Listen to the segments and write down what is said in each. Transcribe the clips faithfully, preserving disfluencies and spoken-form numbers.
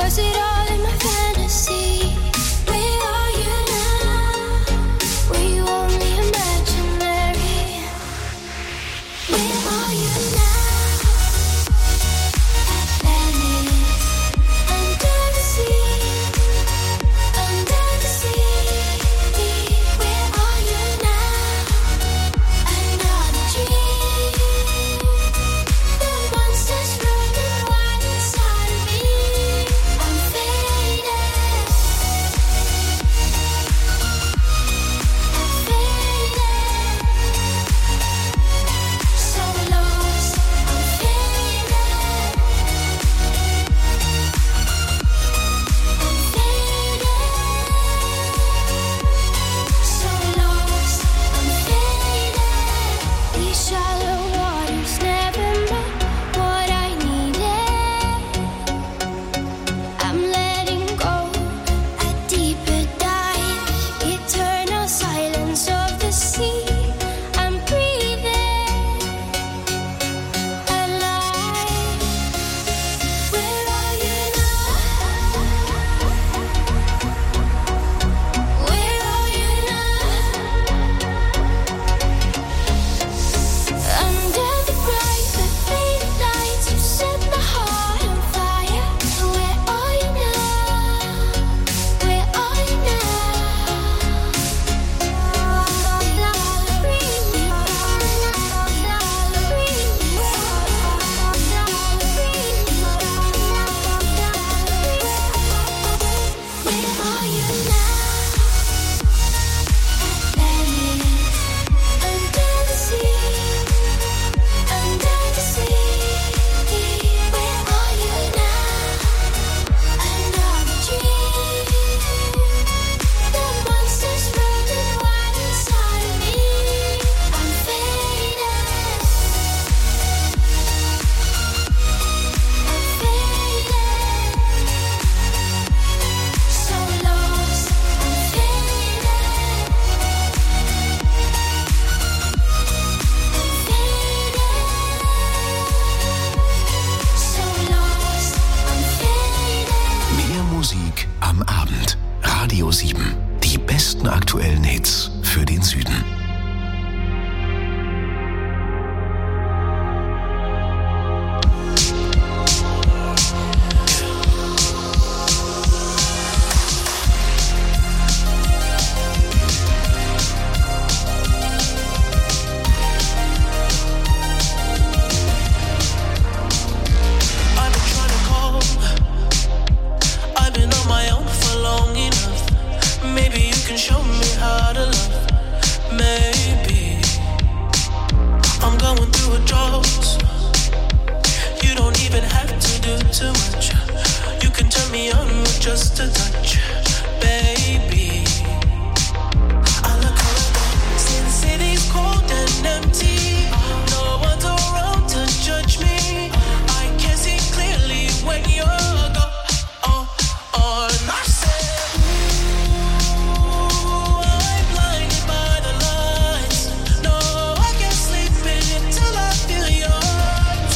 Was it all in my fantasy? Where are you now? Were you only imaginary? Where are you now? Aktuellen Hits für den Süden.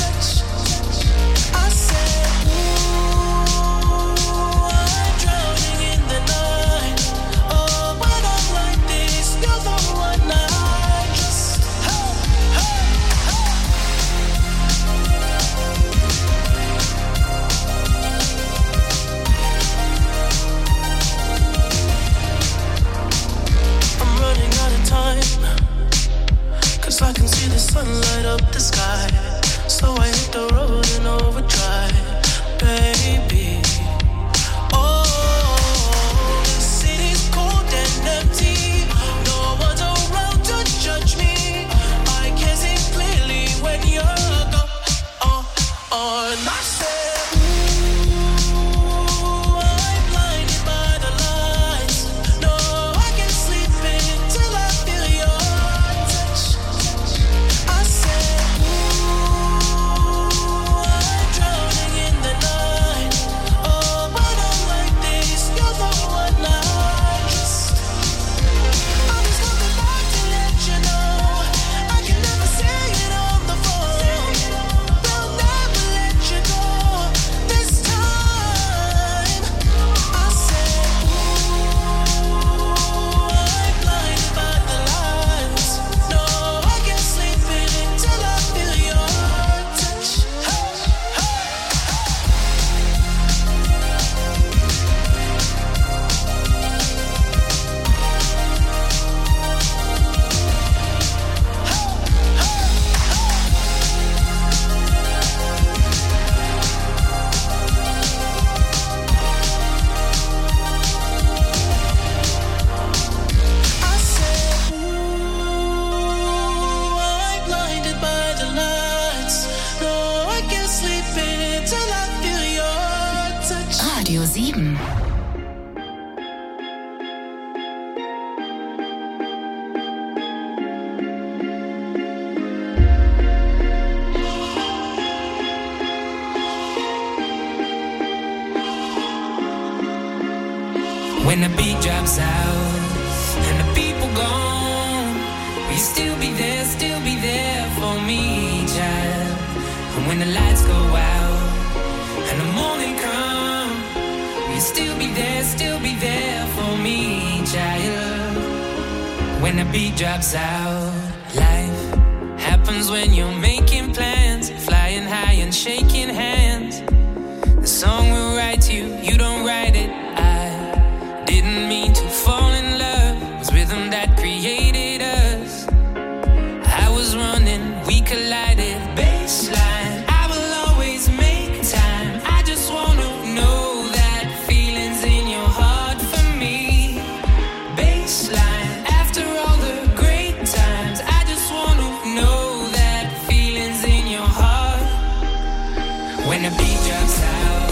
Drowning Radio sieben. When the beat drops out and the people gone, will you still be there, still be there for me, child? And when the lights go out and the morning come, will you still be there, still be there for me, child? When the beat drops out, life happens when you're making plans, flying high and shaking hands. The song will write you, you don't write it. Didn't mean to fall in love. It was rhythm that created us. I was running, we collided. Baseline, I will always make time. I just wanna know that feelings in your heart for me. Baseline, after all the great times, I just wanna know that feelings in your heart. When the beat drops out.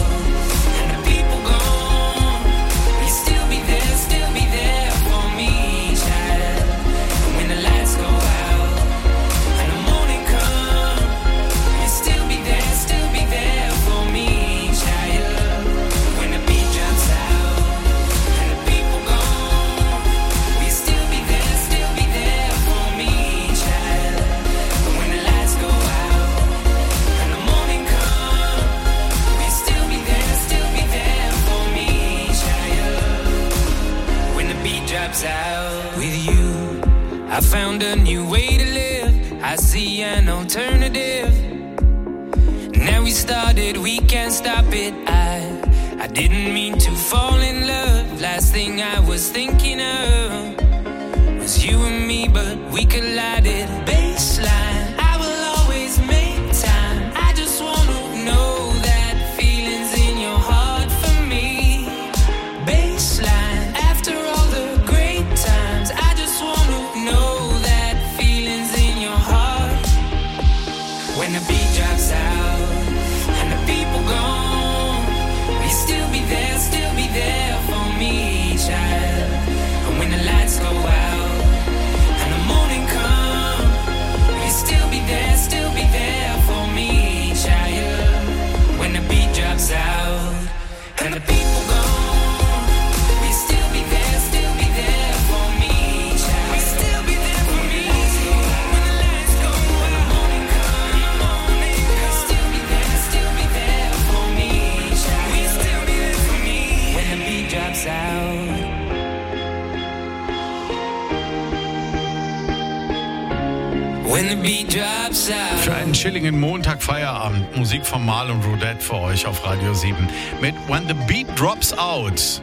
Out with you, I found a new way to live. I see an alternative. Now we started, we can't stop it. I, I didn't mean to fall in love. Last thing I was thinking of was you and me, but we collided. Baseline, I will always make time. I just wanna know that feelings in your heart for me. Baseline, after all the times, I just wanna know that feelings in your heart. When the beat drops out and the people gone, will you still be there, still be there for me, child? And when the lights go out and the morning come, will you still be there, still be there for me, child? When the beat drops out and the people gone, Für einen chilligen Montag Feierabend. Musik von Mal und Rodette für euch auf Radio sieben mit When the Beat Drops Out.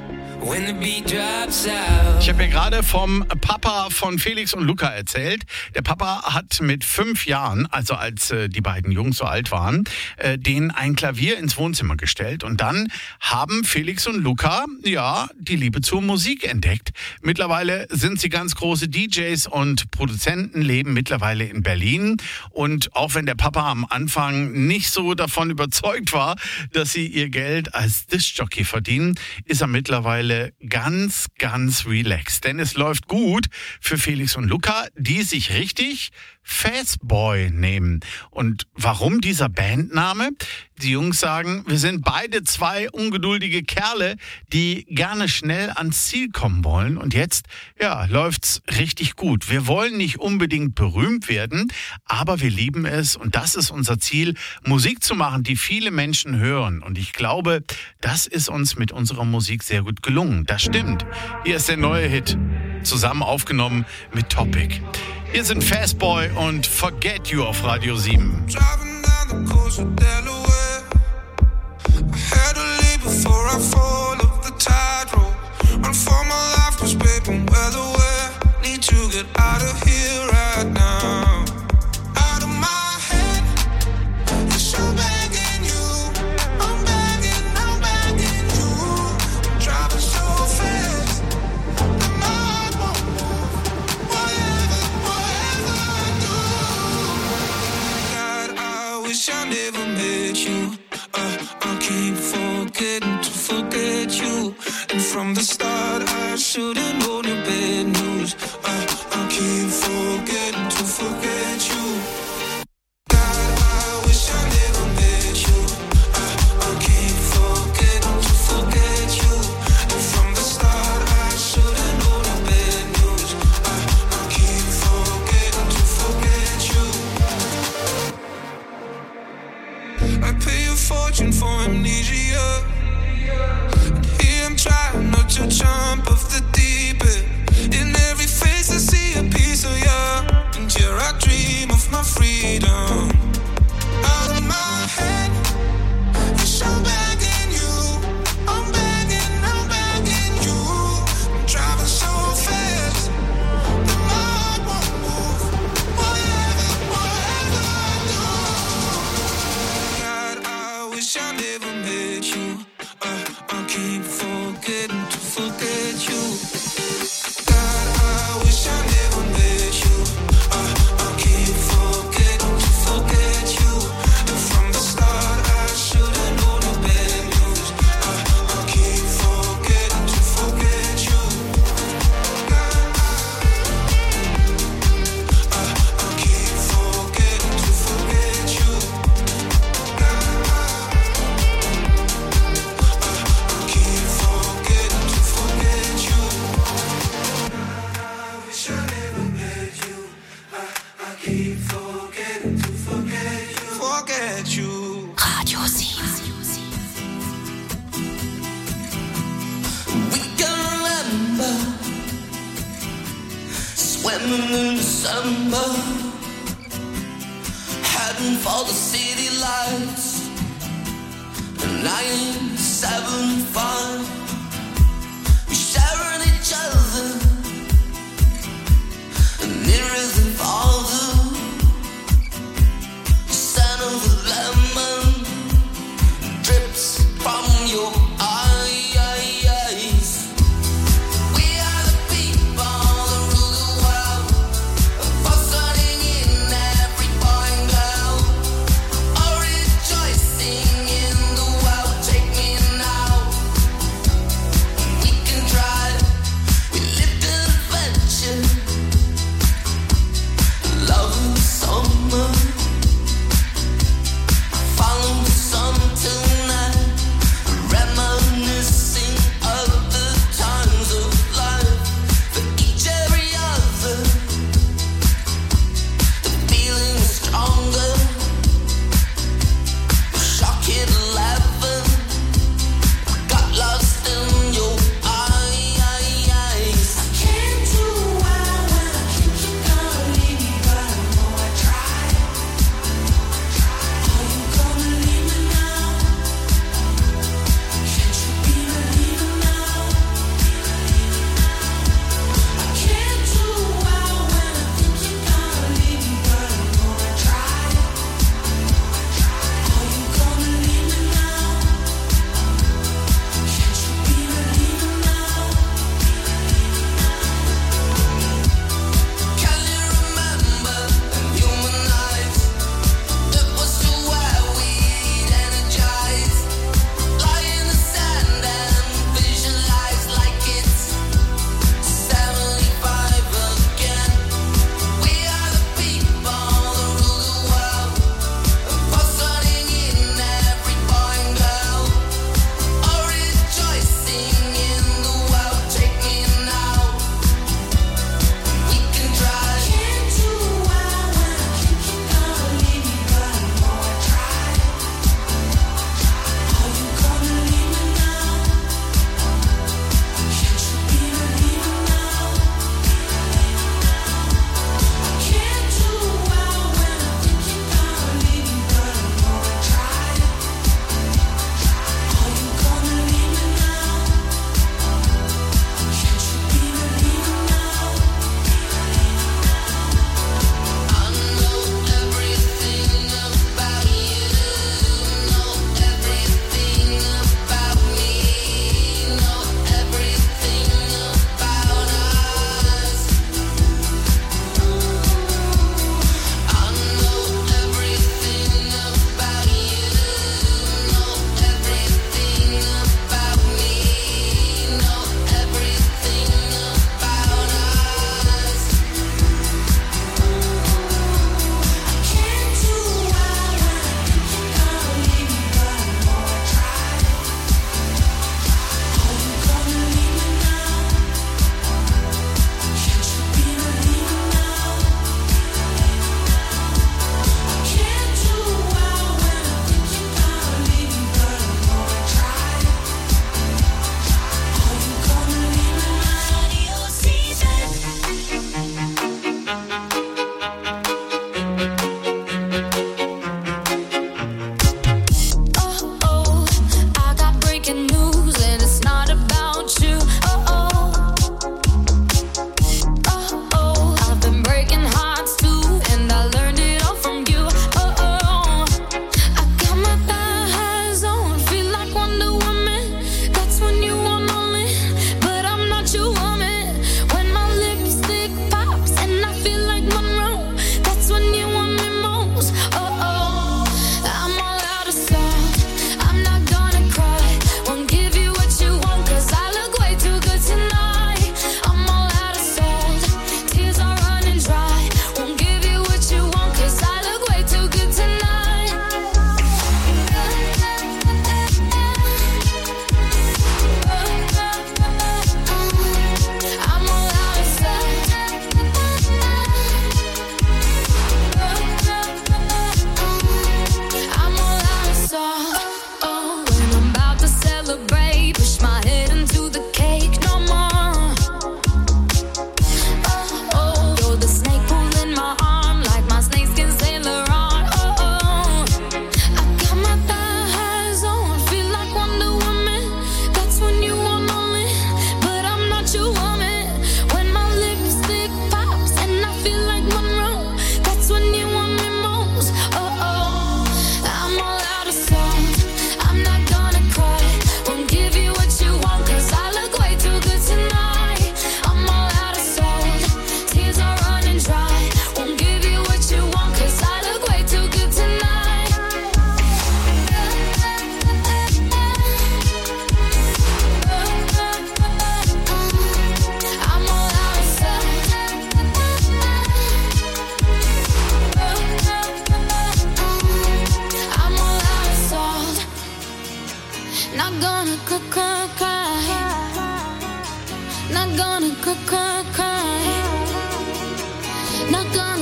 Ich habe ja gerade vom Papa von Felix und Luca erzählt. Der Papa hat mit fünf Jahren, also als äh, die beiden Jungs so alt waren, äh, denen ein Klavier ins Wohnzimmer gestellt. Und dann haben Felix und Luca, ja, die Liebe zur Musik entdeckt. Mittlerweile sind sie ganz große D Js und Produzenten, leben mittlerweile in Berlin. Und auch wenn der Papa am Anfang nicht so davon überzeugt war, dass sie ihr Geld als Diskjockey verdienen, ist er mittlerweile ganz, ganz relaxed. Denn es läuft gut für Felix und Luca, die sich richtig Fastboy nehmen. Und warum dieser Bandname? Die Jungs sagen, wir sind beide zwei ungeduldige Kerle, die gerne schnell ans Ziel kommen wollen. Und jetzt, ja, läuft's richtig gut. Wir wollen nicht unbedingt berühmt werden, aber wir lieben es. Und das ist unser Ziel, Musik zu machen, die viele Menschen hören. Und ich glaube, das ist uns mit unserer Musik sehr gut gelungen. Das stimmt. Hier ist der neue Hit, zusammen aufgenommen mit Topic. Hier sind Fastboy und Forget You auf Radio sieben. Driving down the coast of Delaware, I had to leave before I fall up the tide road. Run for my life, cause baby, weather where need to get out of here right now. Out of my head, yes, I'm begging you. I'm begging, I'm begging you. I'm driving so fast that my heart won't move. Whatever, whatever I do. God, I wish I never met forget you. And from the start, I should've known your bad news. I, I keep forgetting to forget you. God, I wish I never met you. I, I keep forgetting to forget you. And from the start, I should've known your bad news. I, I keep forgetting to forget you. I pay a fortune for amnesia. And here I'm trying not to jump off the deep end. In every face I see a piece of you. And here I dream of my freedom. Out of my head, wish I'm begging you. I'm begging, I'm begging you. I'm driving so fast that my heart won't move. Whatever, whatever I do. God, I wish I never met you. Uh, I keep forgetting to forget you. God, I wish I never met you. Uh, I keep forgetting to forget you. And from the start, I should've known your bad news. Uh, I keep forgetting to forget you. God, uh, I keep forgetting to forget you. God, I keep forgetting to forget you. I wish I never met you. I, I keep forgetting to forget you. Forget you. Radio sieben. We can remember swimming in December, heading for the city lights. nine seven five, we sharing each other, nearer than farther. The scent of the lemon drips from your eyes. We are the people that rule the world, fostering in every boy and girl, all rejoicing in the world. Take me now.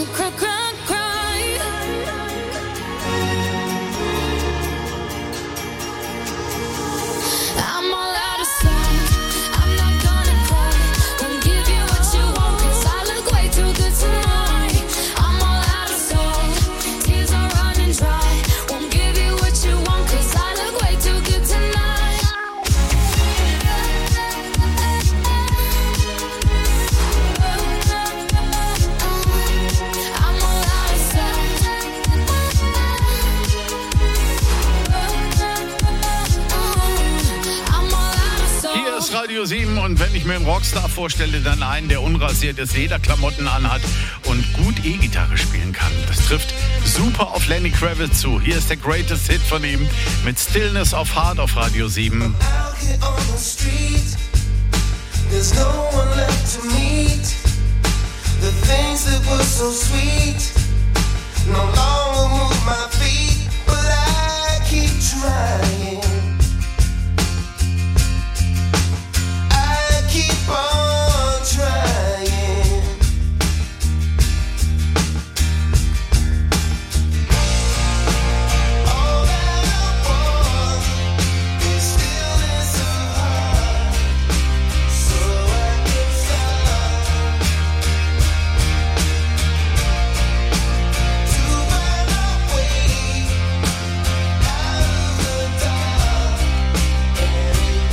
cry, cry, cry. I'm all out of sight. I'm not gonna cry. Won't give you what you want, 'cause I look way too good tonight. I'm all out of sight. Tears are running dry. Won't give you what you want, 'cause I look way too good tonight. I'm all out of sight. I'm all out of sight. Hier ist Radio sieben und wenn ich mir einen Rockstar vorstelle, dann einen, der unrasiertes Lederklamotten anhat und gut E-Gitarre spielen kann. Das trifft super auf Lenny Kravitz zu. Hier ist der greatest Hit von ihm mit Stillness of Heart auf Radio sieben. Out here on the street, there's no one left to meet. The things that were so sweet, no longer